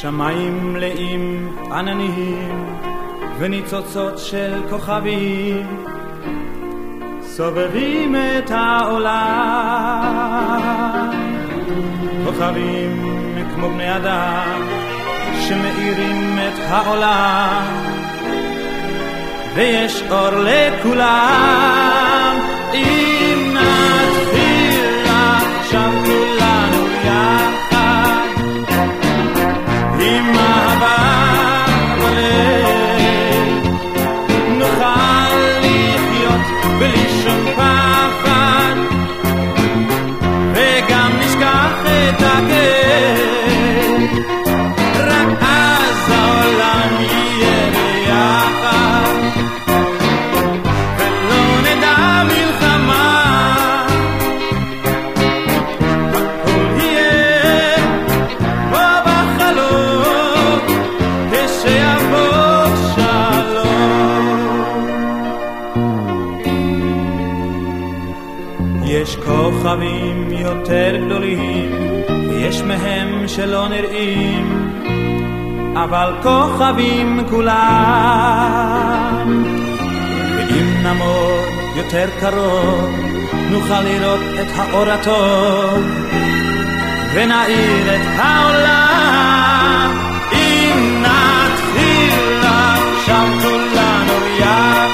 שמיים מלאים עננים וניצוצות של כוכבים סובבים את העולם, כוכבים כמו בני אדם שמאירים את העולם, ויש אור לכולם. אם נתחיל עכשיו כולנו יחד עם אהבה בלב, נוכל לחיות בלי שום פחד, וגם נשכח את הכאב, רק אז העולם יהיה ביחד ולא נדע מלחמה. הכל יהיה כמו בחלום כשיבוא שלום. יש כוכבים יותר גדולים ויש מהם שלא נראים, אבל כוכבים כולם, ואם נעמוד יותר קרוב נוכל לראות את האור הטוב ונאיר את העולם. אם נתחיל עכשיו כולנו יחד